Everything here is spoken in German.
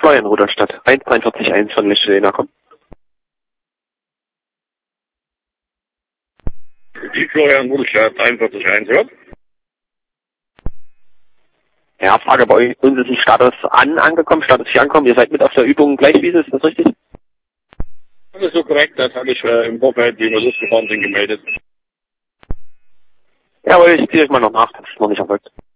Florian Rudolstadt, 1,43,1 von Michelena, komm. Die Florian Rudolstadt, 41,1, ja? Ja, Frage, bei uns ist ein Status angekommen, Status 4 angekommen, ihr seid mit auf der Übung Gleichwiese, ist das richtig? Das ist so korrekt, das habe ich im Vorfeld, wie wir losgefahren sind, gemeldet. Jawohl, ich ziehe euch mal noch nach, das ist noch nicht erfolgt.